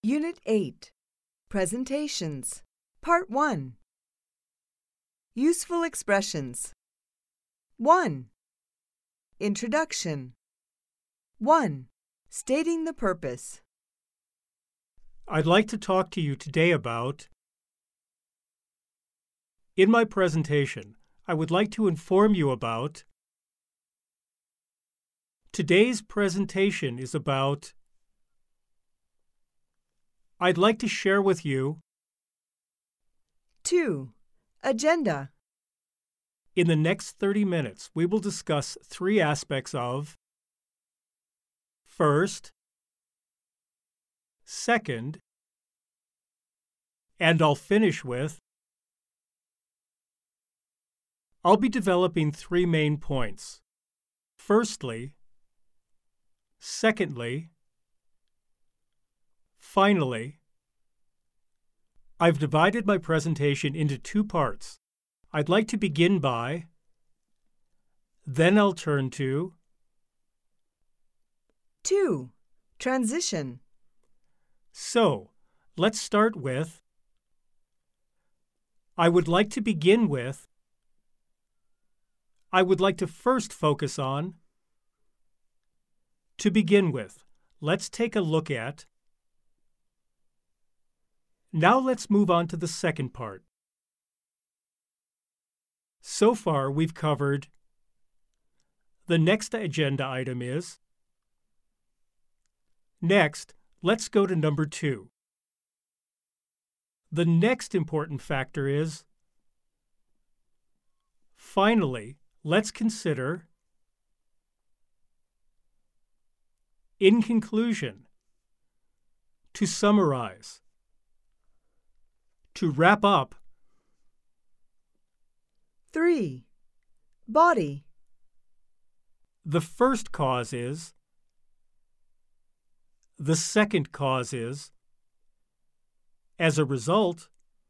Unit 8, Presentations, Part 1. Useful expressions. 1. Introduction. 1. Stating the purpose. I'd like to talk to you today about. In my presentation, I would like to inform you about. Today's presentation is about. I'd like to share with you. 2. Agenda. In the next 30 minutes, we will discuss 3 aspects of. First, second, and I'll finish with. I'll be developing 3 main points. Firstly, secondly, finally. I've divided my presentation into 2 parts. I'd like to begin by, then I'll turn to. 2. Transition. So, let's start with. I would like to begin with. I would like to first focus on. To begin with, let's take a look at. Now let's move on to the second part. So far, we've covered. The next agenda item is. Next, let's go to number 2. The next important factor is. Finally, let's consider. In conclusion, to summarize, to wrap up. 3. Body. The first cause is. The second cause is. As a result,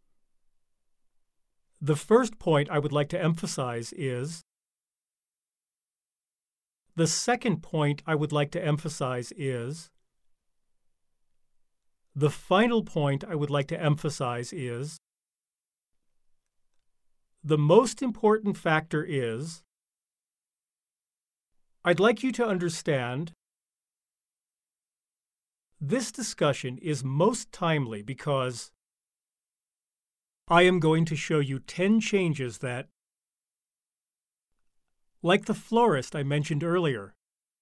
the first point I would like to emphasize is. The second point I would like to emphasize is. The final point I would like to emphasize is. The most important factor is. I'd like you to understand. This discussion is most timely because I am going to show you 10 changes that, like the florist I mentioned earlier.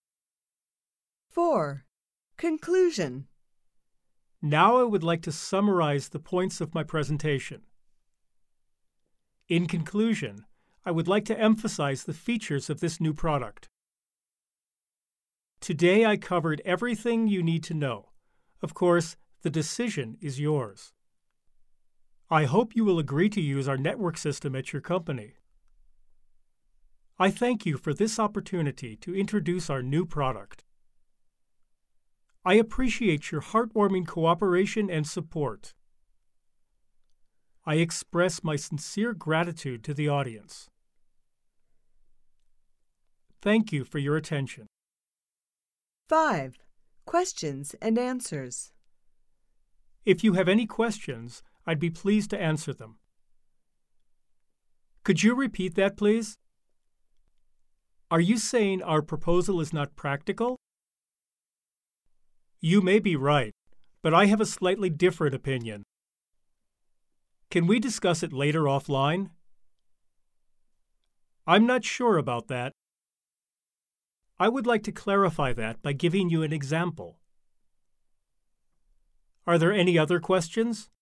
4. Conclusion. Now I would like to summarize the points of my presentation. In conclusion, I would like to emphasize the features of this new product. Today I covered everything you need to know. Of course, the decision is yours. I hope you will agree to use our network system at your company. I thank you for this opportunity to introduce our new product. I appreciate your heartwarming cooperation and support. I express my sincere gratitude to the audience. Thank you for your attention. 5. Questions and answers. If you have any questions, I'd be pleased to answer them. Could you repeat that, please? Are you saying our proposal is not practical? You may be right, but I have a slightly different opinion. Can we discuss it later offline? I'm not sure about that. I would like to clarify that by giving you an example. Are there any other questions?